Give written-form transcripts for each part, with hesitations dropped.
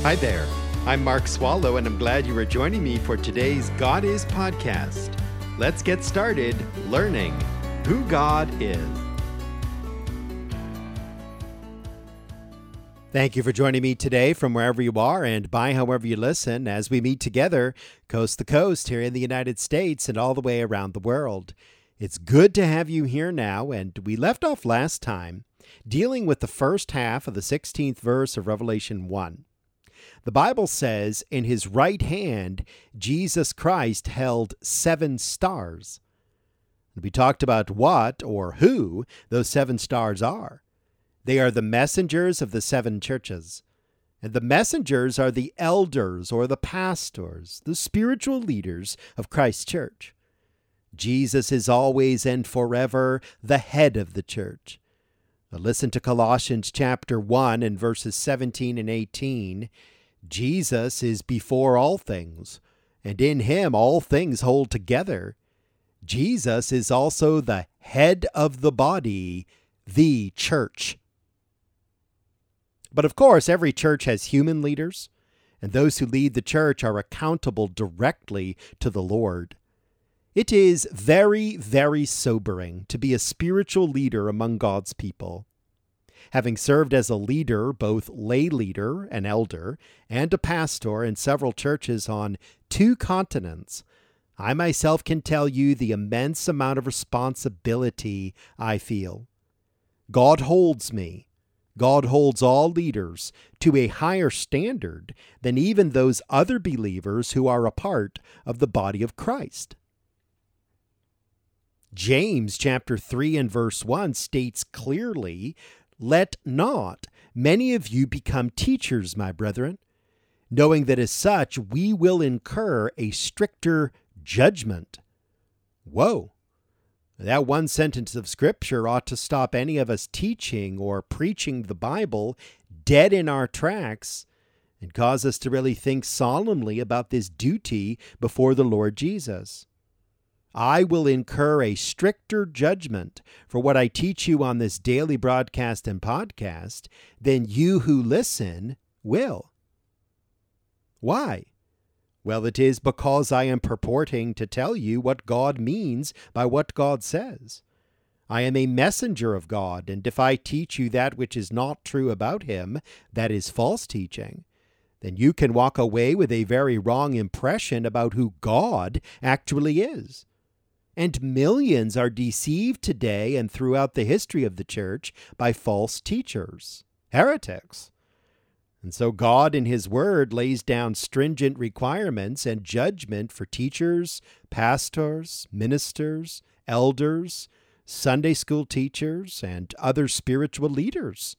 Hi there. I'm Mark Swallow, and I'm glad you are joining me for today's God Is podcast. Let's get started learning who God is. Thank you for joining me today from wherever you are and by however you listen as we meet together coast to coast here in the United States and all the way around the world. It's good to have you here now, and we left off last time dealing with the first half of the 16th verse of Revelation 1. The Bible says, in his right hand, Jesus Christ held 7 stars. We talked about what or who those 7 stars are. They are the messengers of the 7 churches. And the messengers are the elders or the pastors, the spiritual leaders of Christ's church. Jesus is always and forever the head of the church. Now listen to Colossians chapter 1 and verses 17 and 18. Jesus is before all things, and in him all things hold together. Jesus is also the head of the body, the church. But of course, every church has human leaders, and those who lead the church are accountable directly to the Lord. It is very, very sobering to be a spiritual leader among God's people. Having served as a leader, both lay leader, an elder, and a pastor in several churches on 2 continents, I myself can tell you the immense amount of responsibility I feel. God holds me. God holds all leaders to a higher standard than even those other believers who are a part of the body of Christ. James chapter 3 and verse 1 states clearly, "Let not many of you become teachers, my brethren, knowing that as such we will incur a stricter judgment." Whoa! That one sentence of Scripture ought to stop any of us teaching or preaching the Bible dead in our tracks and cause us to really think solemnly about this duty before the Lord Jesus. I will incur a stricter judgment for what I teach you on this daily broadcast and podcast than you who listen will. Why? Well, it is because I am purporting to tell you what God means by what God says. I am a messenger of God, and if I teach you that which is not true about him, that is false teaching, then you can walk away with a very wrong impression about who God actually is. And millions are deceived today and throughout the history of the church by false teachers, heretics. And so God in his word lays down stringent requirements and judgment for teachers, pastors, ministers, elders, Sunday school teachers, and other spiritual leaders.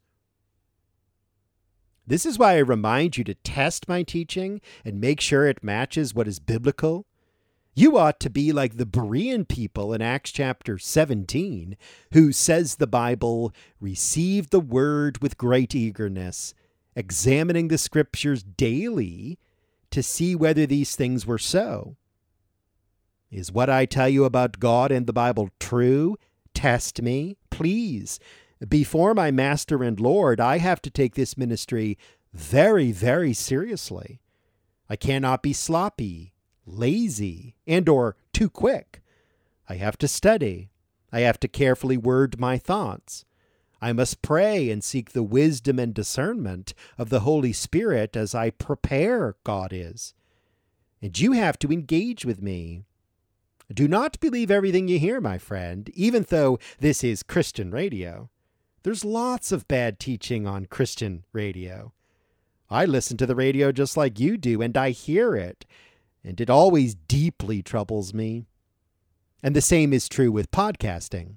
This is why I remind you to test my teaching and make sure it matches what is biblical. You ought to be like the Berean people in Acts chapter 17, who says the Bible received the word with great eagerness, examining the Scriptures daily to see whether these things were so. Is what I tell you about God and the Bible true? Test me, please. Before my Master and Lord, I have to take this ministry very, very seriously. I cannot be sloppy, lazy, and or too quick. I have to study. I have to carefully word my thoughts. I must pray and seek the wisdom and discernment of the Holy Spirit as I prepare God is. And you have to engage with me. Do not believe everything you hear, my friend, even though this is Christian radio. There's lots of bad teaching on Christian radio. I listen to the radio just like you do, and I hear it. And it always deeply troubles me. And the same is true with podcasting.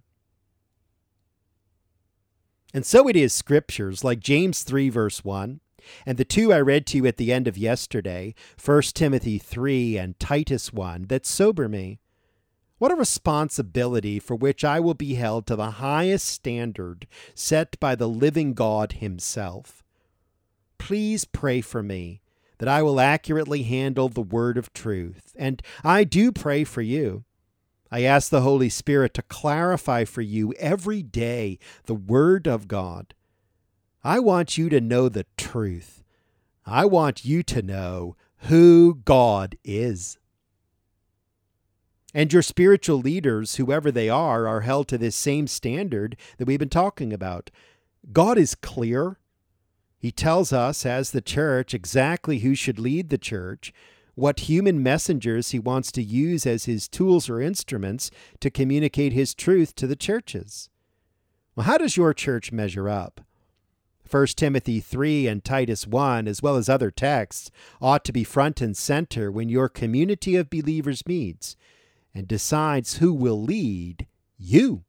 And so it is scriptures like James 3 verse 1, and the 2 I read to you at the end of yesterday, 1 Timothy 3 and Titus 1, that sober me. What a responsibility for which I will be held to the highest standard set by the living God himself. Please pray for me that I will accurately handle the word of truth. And I do pray for you. I ask the Holy Spirit to clarify for you every day the Word of God. I want you to know the truth. I want you to know who God is. And your spiritual leaders, whoever they are held to this same standard that we've been talking about. God is clear. He tells us as the church exactly who should lead the church, what human messengers he wants to use as his tools or instruments to communicate his truth to the churches. Well, how does your church measure up? 1 Timothy 3 and Titus 1, as well as other texts, ought to be front and center when your community of believers meets and decides who will lead you.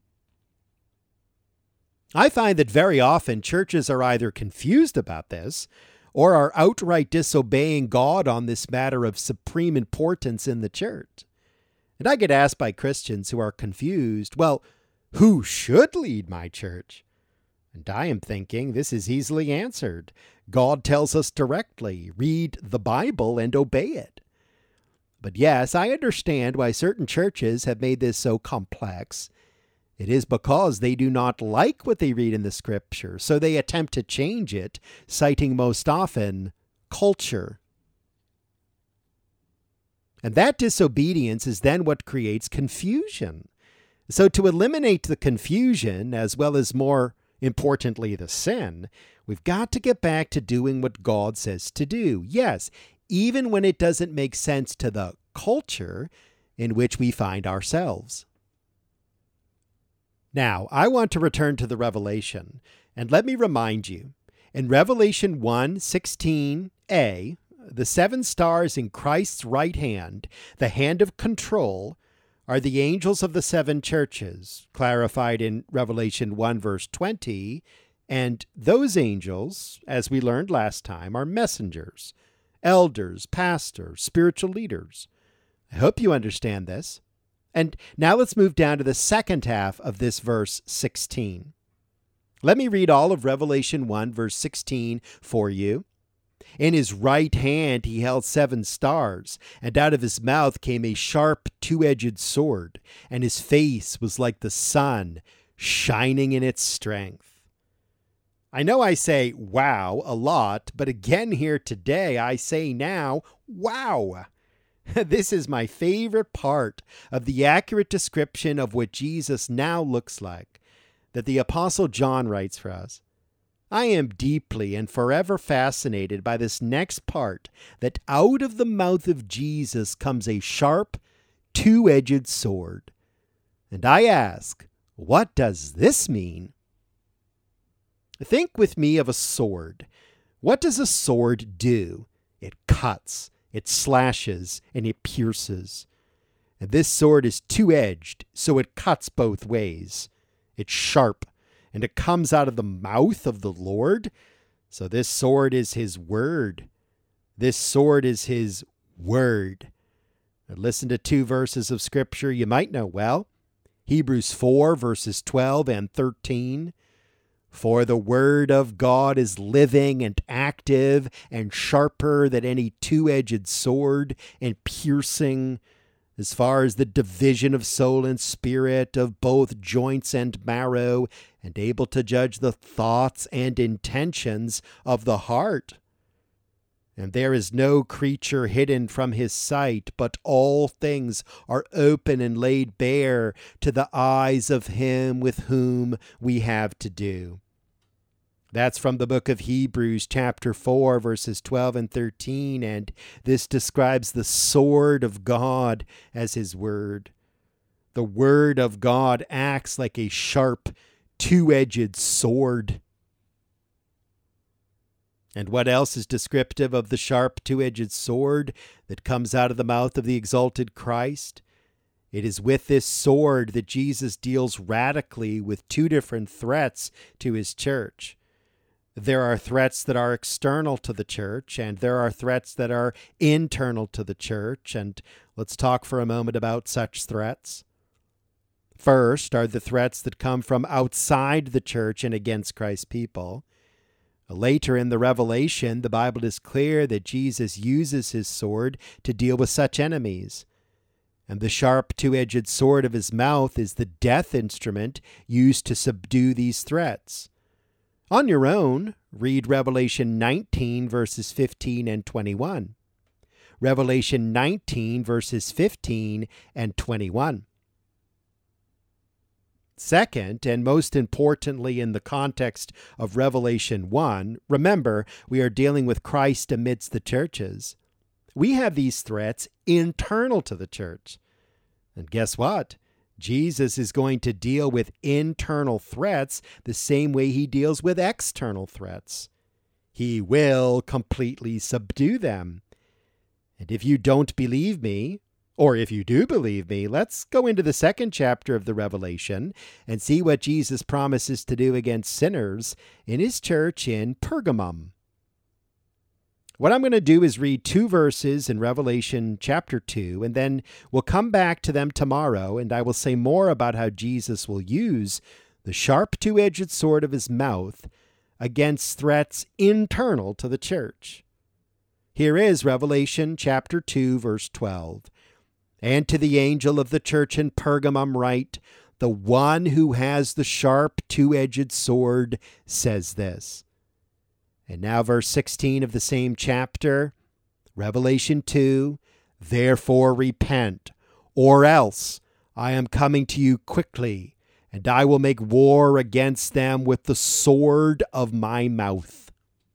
I find that very often churches are either confused about this or are outright disobeying God on this matter of supreme importance in the church. And I get asked by Christians who are confused, well, who should lead my church? And I am thinking this is easily answered. God tells us directly, read the Bible and obey it. But yes, I understand why certain churches have made this so complex. It is because they do not like what they read in the Scripture, so they attempt to change it, citing most often culture. And that disobedience is then what creates confusion. So to eliminate the confusion, as well as more importantly the sin, we've got to get back to doing what God says to do. Yes, even when it doesn't make sense to the culture in which we find ourselves. Now, I want to return to the Revelation, and let me remind you, in Revelation 1:16a, the 7 stars in Christ's right hand, the hand of control, are the angels of the 7 churches, clarified in Revelation 1 verse 20, and those angels, as we learned last time, are messengers, elders, pastors, spiritual leaders. I hope you understand this. And now let's move down to the second half of this verse 16. Let me read all of Revelation 1 verse 16 for you. In his right hand he held 7 stars, and out of his mouth came a sharp 2-edged sword, and his face was like the sun, shining in its strength. I know I say wow a lot, but again here today I say now, wow. This is my favorite part of the accurate description of what Jesus now looks like, that the Apostle John writes for us. I am deeply and forever fascinated by this next part, that out of the mouth of Jesus comes a sharp, 2-edged sword. And I ask, what does this mean? Think with me of a sword. What does a sword do? It cuts, it slashes, and it pierces. And this sword is 2-edged, so it cuts both ways. It's sharp, and it comes out of the mouth of the Lord. So this sword is his word. This sword is his word. Now listen to 2 verses of Scripture you might know well. Hebrews 4 verses 12 and 13. For the word of God is living and active and sharper than any 2-edged sword, and piercing as far as the division of soul and spirit, of both joints and marrow, and able to judge the thoughts and intentions of the heart. And there is no creature hidden from his sight, but all things are open and laid bare to the eyes of him with whom we have to do. That's from the book of Hebrews, chapter 4, verses 12 and 13, and this describes the sword of God as his word. The word of God acts like a sharp, 2-edged sword. And what else is descriptive of the sharp, 2-edged sword that comes out of the mouth of the exalted Christ? It is with this sword that Jesus deals radically with 2 different threats to his church. There are threats that are external to the church, and there are threats that are internal to the church, and let's talk for a moment about such threats. First are the threats that come from outside the church and against Christ's people. Later in the Revelation, the Bible is clear that Jesus uses his sword to deal with such enemies. And the sharp 2-edged sword of his mouth is the death instrument used to subdue these threats. On your own, read Revelation 19, verses 15 and 21. Revelation 19, verses 15 and 21. Second, and most importantly in the context of Revelation 1, remember, we are dealing with Christ amidst the churches. We have these threats internal to the church. And guess what? Jesus is going to deal with internal threats the same way he deals with external threats. He will completely subdue them. And if you don't believe me, or if you do believe me, let's go into the second chapter of the Revelation and see what Jesus promises to do against sinners in his church in Pergamum. What I'm going to do is read 2 verses in Revelation chapter 2, and then we'll come back to them tomorrow, and I will say more about how Jesus will use the sharp two-edged sword of his mouth against threats internal to the church. Here is Revelation chapter 2, verse 12. And to the angel of the church in Pergamum write, the one who has the sharp two-edged sword says this. And now verse 16 of the same chapter, Revelation 2, therefore repent, or else I am coming to you quickly, and I will make war against them with the sword of my mouth.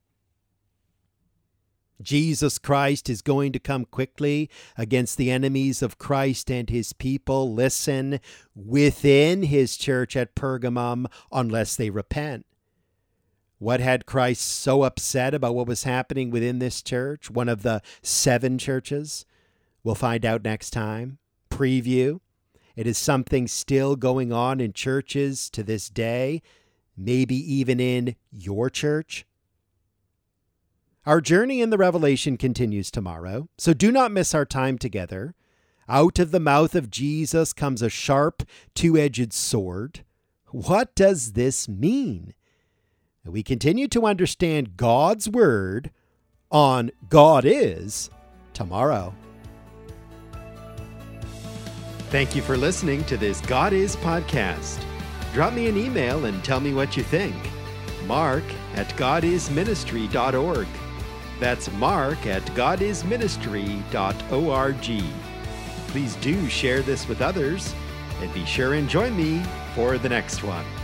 Jesus Christ is going to come quickly against the enemies of Christ and his people, listen, within his church at Pergamum, unless they repent. What had Christ so upset about what was happening within this church, one of the 7 churches? We'll find out next time. Preview. It is something still going on in churches to this day, maybe even in your church. Our journey in the Revelation continues tomorrow, so do not miss our time together. Out of the mouth of Jesus comes a sharp, two-edged sword. What does this mean? We continue to understand God's Word on God Is tomorrow. Thank you for listening to this God Is podcast. Drop me an email and tell me what you think. mark@godisministry.org. That's mark@godisministry.org. Please do share this with others, and be sure and join me for the next one.